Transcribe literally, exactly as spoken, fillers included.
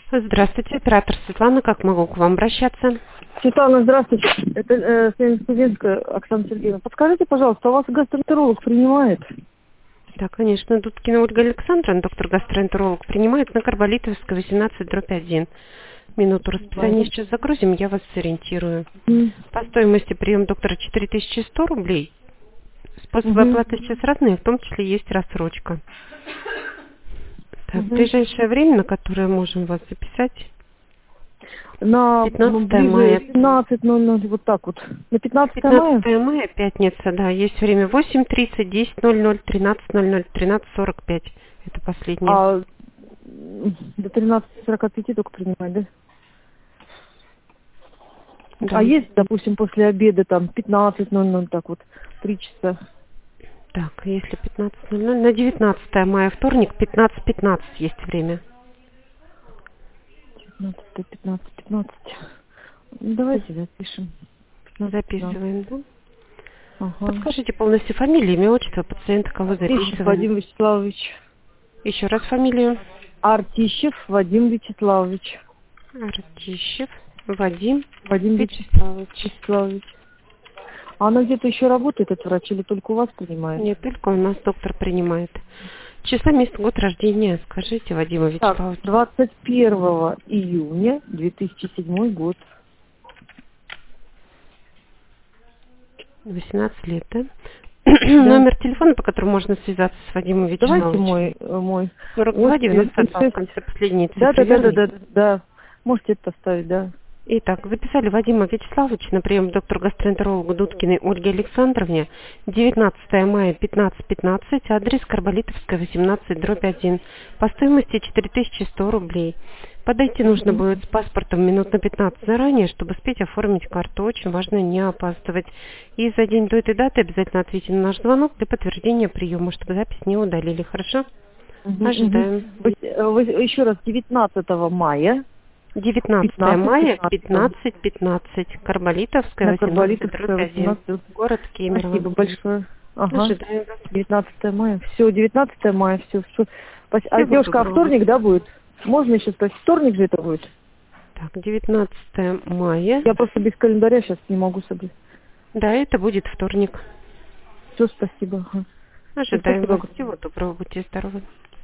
Здравствуйте, оператор Светлана, как могу к вам обращаться? Светлана, здравствуйте. Это э, студентская Оксана Сергеевна. Подскажите, пожалуйста, у вас гастроэнтеролог принимает? Да, конечно, Дудкина Ольга Александровна, доктор гастроэнтеролог, принимает на Карболитовской восемнадцать дробь один. Минуту расписания сейчас загрузим, я вас сориентирую. Mm. По стоимости прием доктора четыре тысячи сто рублей. Способы Mm-hmm. оплаты сейчас разные, в том числе есть рассрочка. Так, Mm-hmm. ближайшее время, на которое можем вас записать? На пятнадцатое мая. пятнадцать ноль ноль, вот так вот. На пятнадцатое мая? пятнадцатое мая, пятница, да. Есть время восемь тридцать, десять ноль ноль, тринадцать ноль ноль, тринадцать сорок пять. Это последнее. А до тринадцати сорока пяти только принимать, да? Да. А есть, допустим, после обеда там пятнадцать ноль ноль, так вот, три часа? Так, если пятнадцать ноль ноль, на девятнадцатое мая, вторник, пятнадцать пятнадцать есть время. девятнадцать, пятнадцать, пятнадцать. Ну, давайте запишем. Записываем, да? Ага. Подскажите полностью фамилию, имя, отчество пациента, кого Артищев записываем. Вадим Вячеславович. Еще раз фамилию. Артищев Вадим Вячеславович. Артищев Вадим, Вадим Вячеславович. Вячеславович. А она где-то еще работает, этот врач, или только у вас принимает? Нет, только у нас доктор принимает. Число, место, год рождения, скажите, Вадима Вячеславовича. Так, двадцать первого июня две тысячи седьмой год. восемнадцать лет, да? Да. Номер телефона, по которому можно связаться с Вадимом Вячеславовичем. Давайте мой, э, мой. сорок два девяносто два, в конце последней цифры. Да, да, да, да, верно? да, да. Можете это поставить, да. Итак, записали Вадима Вячеславовича на прием к доктору-гастроэнтерологу Дудкиной Ольге Александровне. девятнадцатое мая, пятнадцать пятнадцать, адрес Карболитовская, восемнадцать дробь один. По стоимости четыре тысячи сто рублей. Подойти нужно будет с паспортом минут на пятнадцать заранее, чтобы успеть оформить карту. Очень важно не опаздывать. И за день до этой даты обязательно ответьте на наш звонок для подтверждения приема, чтобы запись не удалили. Хорошо? Угу, Ожидаем. угу. Вы, вы, еще раз, девятнадцатого мая. девятнадцатое мая, пятнадцать пятнадцать. Карболитовская, восемнадцать дробь один. Город Кемерово. Спасибо большое. Ага. Ожидаем. девятнадцатое мая. Все, девятнадцатое мая, все. все. А Всего девушка, а доброго. вторник, да, будет? Можно еще спросить, вторник же это будет? Так, девятнадцатое мая. Я просто без календаря сейчас не могу собрать. Да, это будет вторник. Все, спасибо. Ага. Ожидаем. Спасибо. Всего доброго, будьте здоровы.